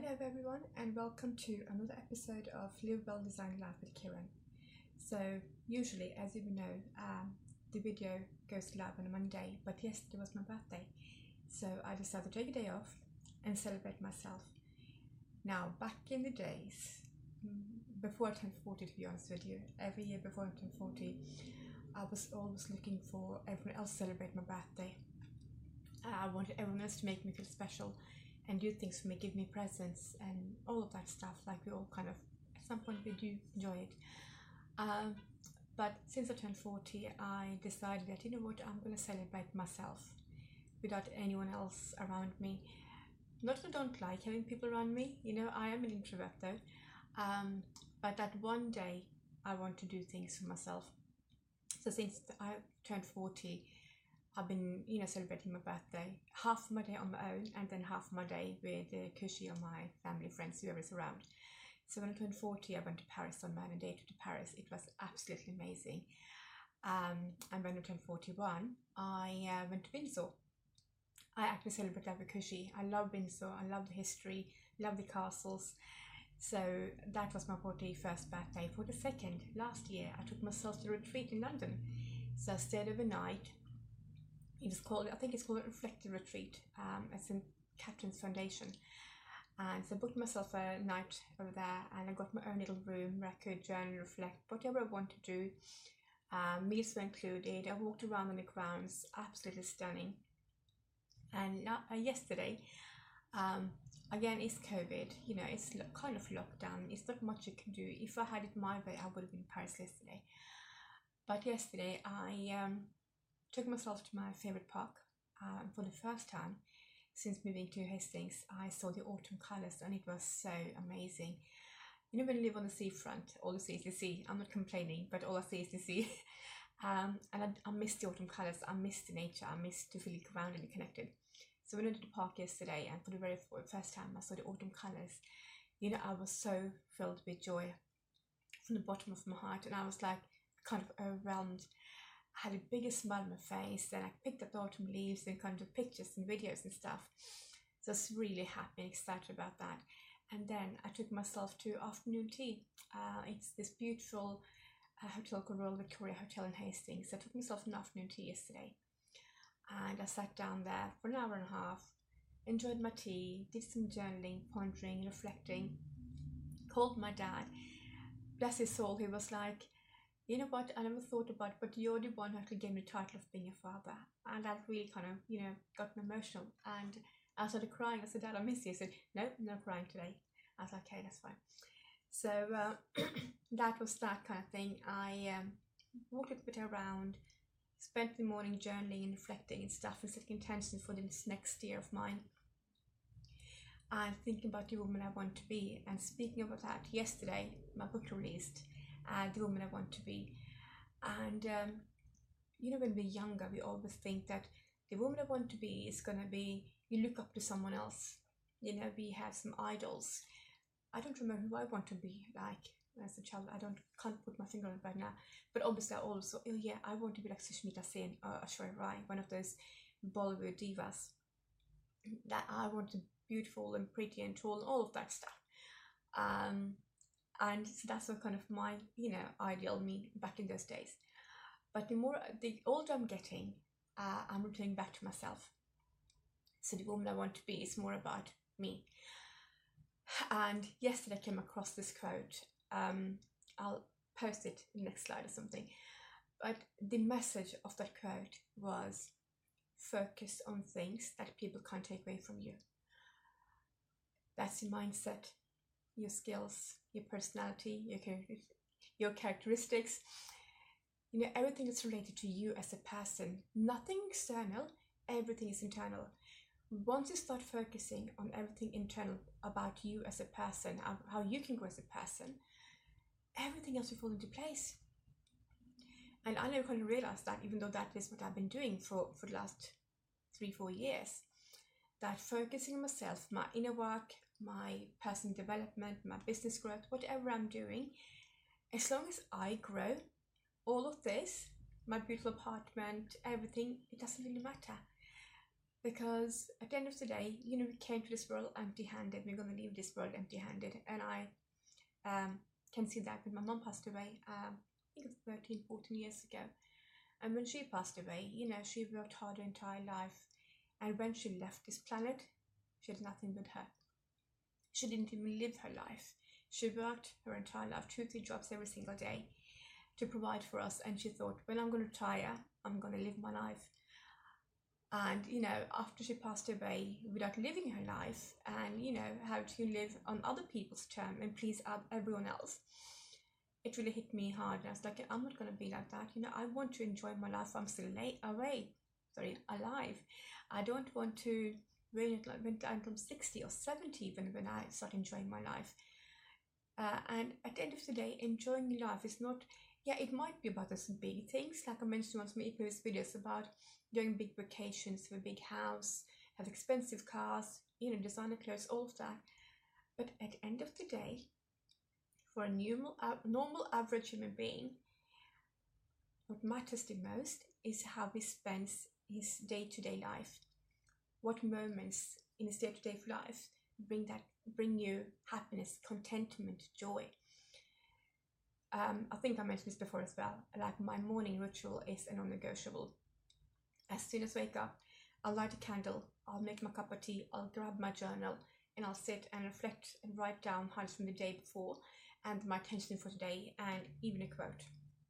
Hello everyone and welcome to another episode of Live Well Design Life with Kiran. So usually, as you know, the video goes live on a Monday, but yesterday was my birthday. So I decided to take a day off and celebrate myself. Now, back in the days, before I turned 40, to be honest with you, every year before I turned 40, I was always looking for everyone else to celebrate my birthday. I wanted everyone else to make me feel special and do things for me, give me presents and all of that stuff. Like we all kind of, at some point we do enjoy it. But since I turned 40, I decided that, you know what, I'm going to celebrate myself without anyone else around me. Not that I don't like having people around me, I am an introvert though. But that one day I want to do things for myself. So since I turned 40, I've been, celebrating my birthday, half my day on my own and then half my day with Kushi or my family, friends, whoever's around. So when I turned 40, I went to Paris on my own day to Paris. It was absolutely amazing. And when I turned 41, I went to Windsor. I actually celebrated that with Kushi. I love Windsor. I love the history, love the castles. So that was my 41st birthday. 42nd, last year, I took myself to a retreat in London. So I stayed overnight. I think it's called a reflective retreat. It's in Captain's Foundation. And so I booked myself a night over there and I got my own little room where I could journal, reflect, whatever I want to do. Meals were included. I walked around on the grounds, absolutely stunning. And yesterday, again, it's COVID, it's kind of lockdown. It's not much you can do. If I had it my way, I would have been in Paris yesterday. But yesterday, I took myself to my favorite park. For the first time since moving to Hastings, I saw the autumn colors and it was so amazing. When you live on the seafront, all you see is the sea. I'm not complaining, but all I see is the sea. And I miss the autumn colors. I miss the nature. I miss to feel grounded and connected. So when I went to the park yesterday and for the very first time I saw the autumn colors, I was so filled with joy from the bottom of my heart, and I was like kind of overwhelmed. I had a bigger smile on my face, and I picked up the autumn leaves and kind of pictures and videos and stuff. So I was really happy and excited about that. And then I took myself to afternoon tea. It's this beautiful hotel called Royal Victoria Hotel in Hastings. So I took myself an afternoon tea yesterday. And I sat down there for an hour and a half, enjoyed my tea, did some journaling, pondering, reflecting, called my dad. Bless his soul, he was like, you know what, I never thought about it, but you're the one who actually gave me the title of being a father. And that really kind of, got me emotional. And I started crying. I said, Dad, I miss you. He said, no, I'm not crying today. I was like, okay, that's fine. So that was that kind of thing. I walked a bit around, spent the morning journaling and reflecting and stuff and setting intentions for this next year of mine. And thinking about the woman I want to be. And speaking about that, yesterday, my book released. The woman I want to be. And when we're younger, we always think that the woman I want to be is going to be, you look up to someone else. We have some idols. I don't remember who I want to be like as a child. Can't put my finger on it right now. But obviously I also, I want to be like Sushmita Sen or Aishwarya Rai, one of those Bollywood divas. That I want to be beautiful and pretty and tall and all of that stuff. And so that's what kind of my, ideal me back in those days. But the older I'm getting, I'm returning back to myself. So the woman I want to be is more about me. And yesterday I came across this quote. I'll post it in the next slide or something. But the message of that quote was, focus on things that people can't take away from you. That's your mindset, your skills, your personality, your characteristics, everything that's related to you as a person. Nothing external, everything is internal. Once you start focusing on everything internal about you as a person, how you can grow as a person, everything else will fall into place. And I never kind of realized that, even though that is what I've been doing for the last 3-4 years, that focusing on myself, my inner work, my personal development, my business growth, whatever I'm doing, as long as I grow, all of this, my beautiful apartment, everything, it doesn't really matter. because at the end of the day, you know, we came to this world empty-handed. We're going to leave this world empty-handed. And I can see that when my mom passed away, I think it was 13, 14 years ago. And when she passed away, you know, she worked hard her entire life. And when she left this planet, she had nothing with her. She didn't even live her life. She worked her entire life, 2-3 jobs every single day to provide for us. And she thought, when I'm going to retire, I'm going to live my life. And, you know, after she passed away, without living her life and, you know, how to live on other people's terms and please everyone else, it really hit me hard. And I was like, I'm not going to be like that. You know, I want to enjoy my life. I'm still alive. I don't want to wait until 60 or 70 even when I start enjoying my life. And at the end of the day, enjoying life is not, yeah, it might be about some big things, like I mentioned once in my previous videos about doing big vacations, have a big house, have expensive cars, you know, designer clothes, all of that. But at the end of the day, for a normal average human being, what matters the most is how he spends his day-to-day life. What moments in his day-to-day life bring you happiness, contentment, joy. I think I mentioned this before as well. Like, my morning ritual is a non-negotiable. As soon as I wake up, I'll light a candle, I'll make my cup of tea, I'll grab my journal, and I'll sit and reflect and write down highlights from the day before and my intention for today, and even a quote.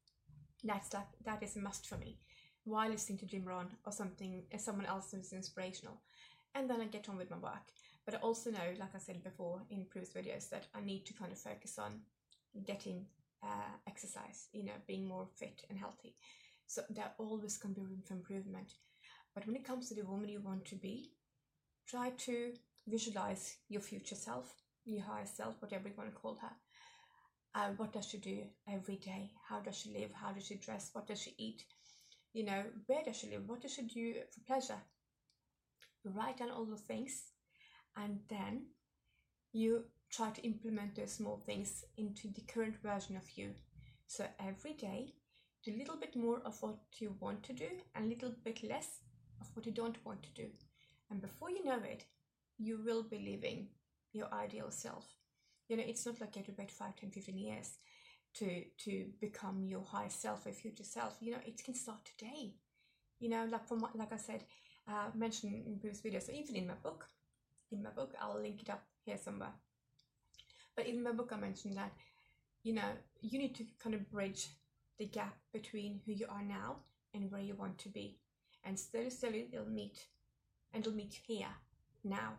That is a must for me, while listening to Jim Rohn or someone else who's inspirational. And then I get on with my work. But I also know, like I said before in previous videos, that I need to kind of focus on getting exercise, you know, being more fit and healthy. So there always can be room for improvement. But when it comes to the woman you want to be, try to visualize your future self, your higher self, whatever you want to call her. What does she do every day? How does she live? How does she dress? What does she eat? You know, where does she live? What does she do for pleasure? Write down all the things, and then you try to implement those small things into the current version of you. So every day, do a little bit more of what you want to do and a little bit less of what you don't want to do. And before you know it, you will be living your ideal self. You know, it's not like you have to wait 5, 10, 15 years to become your higher self or future self. You know, it can start today. You know, like I said, mentioned in previous videos, so even in my book, I'll link it up here somewhere. But in my book, I mentioned that, you know, you need to kind of bridge the gap between who you are now and where you want to be. And slowly it'll meet. And it'll meet here, now.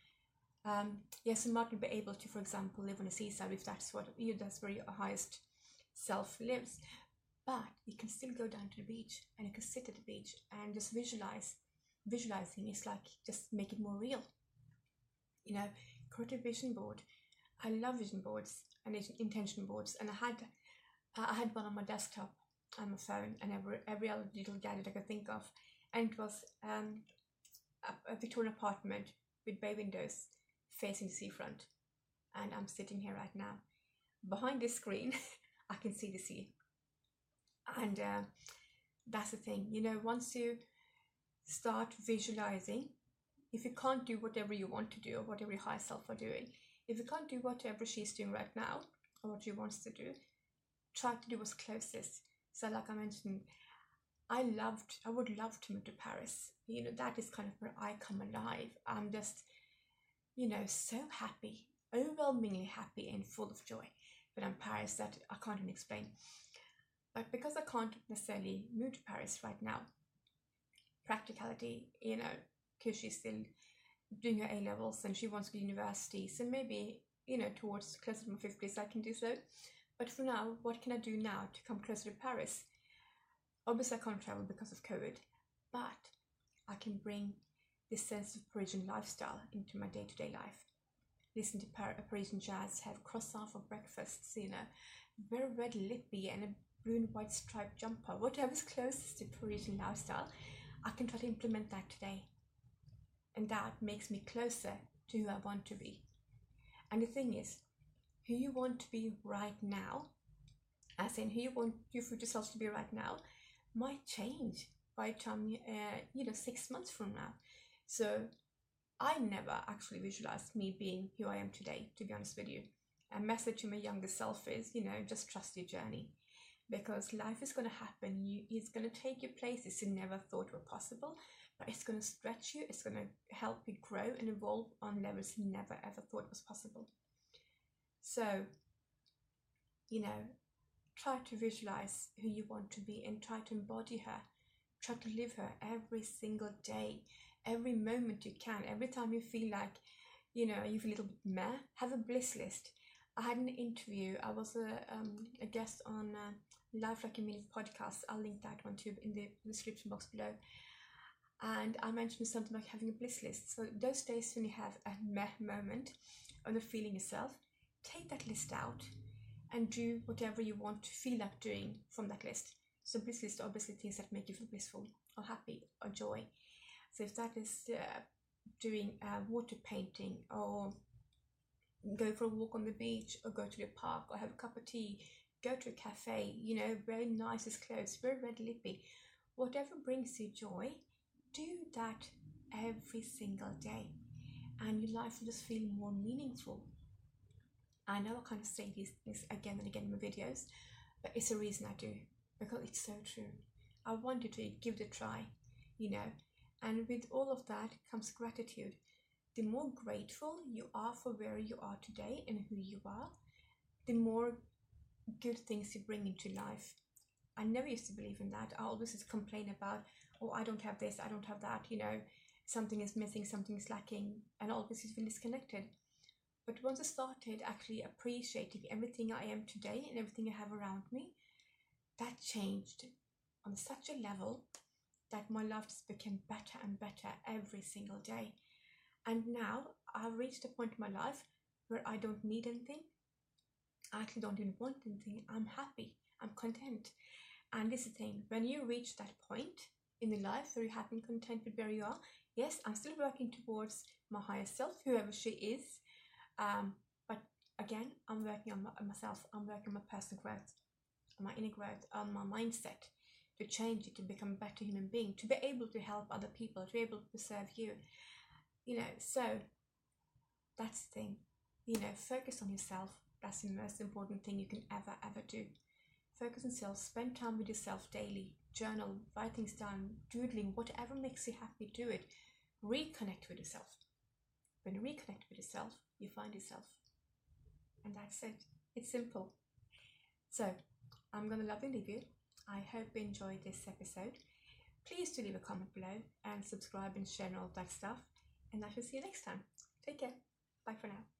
Yes, you might not be able to, for example, live on a seaside if that's where your highest self lives. But you can still go down to the beach and you can sit at the beach and just visualize. Visualizing is like just make it more real. You know, create a vision board. I love vision boards and intention boards, and I had one on my desktop and my phone and every other little gadget I could think of, and it was a Victorian apartment with bay windows facing the seafront, and I'm sitting here right now. Behind this screen, I can see the sea, and that's the thing. You know, once you start visualizing, if you can't do whatever you want to do or whatever your higher self are doing, if you can't do whatever she's doing right now or what she wants to do, try to do what's closest. So like I mentioned, I would love to move to Paris. You know, that is kind of where I come alive. I'm just, you know, so happy, overwhelmingly happy and full of joy when I'm in Paris that I can't even explain. But because I can't necessarily move to Paris right now, practicality, you know, because she's still doing her A-levels and she wants to go to university, so maybe, you know, towards closer to my 50s I can do so. But for now, what can I do now to come closer to Paris? Obviously I can't travel because of COVID, but I can bring this sense of Parisian lifestyle into my day-to-day life. Listen to Parisian jazz, have croissant for breakfasts, you know, wear a red lippy and a blue and white striped jumper, whatever's closest to Parisian lifestyle. I can try to implement that today. And that makes me closer to who I want to be. And the thing is, who you want to be right now, as in who you want your future self to be right now, might change by the time, 6 months from now. So I never actually visualized me being who I am today, to be honest with you. A message to my younger self is, just trust your journey, because life is going to happen. It's going to take you places you never thought were possible, but it's going to stretch you. It's going to help you grow and evolve on levels you never ever thought was possible. So, try to visualize who you want to be and try to embody her. Try to live her every single day, every moment you can. Every time you feel like, you feel a little bit meh, have a bliss list. I had an interview. I was a guest on Life Like a Minute podcast. I'll link that one too in the description box below. And I mentioned something like having a bliss list. So those days when you have a meh moment or not feeling yourself, take that list out and do whatever you want to feel like doing from that list. So bliss list are obviously things that make you feel blissful or happy or joy. So if that is doing water painting, or go for a walk on the beach, or go to the park, or have a cup of tea, go to a cafe, very nicest clothes, very red lippy, whatever brings you joy, do that every single day, and your life will just feel more meaningful. I know I kind of say these things again and again in my videos, but it's a reason I do, because it's so true. I want you to give it a try, and with all of that comes gratitude. The more grateful you are for where you are today and who you are, the more good things you bring into life. I never used to believe in that. I always just complain about, oh, I don't have this, I don't have that, something is missing, something is lacking, and always feel disconnected. But once I started actually appreciating everything I am today and everything I have around me, that changed on such a level that my life just became better and better every single day. And now I've reached a point in my life where I don't need anything. I actually don't even want anything. I'm happy. I'm content. And this is the thing, when you reach that point in the life where you're happy and content with where you are, yes, I'm still working towards my higher self, whoever she is. But again, I'm working on myself. I'm working on my personal growth, on my inner growth, on my mindset, to change it, to become a better human being, to be able to help other people, to be able to serve you. So that's the thing. Focus on yourself. That's the most important thing you can ever do. Focus on yourself. Spend time with yourself daily. Journal, write things down, doodling, whatever makes you happy, do it. Reconnect with yourself. When you reconnect with yourself, you find yourself. And that's it. It's simple. So, I'm going to love and leave you. I hope you enjoyed this episode. Please do leave a comment below and subscribe and share and all that stuff. And I shall see you next time. Take care. Bye for now.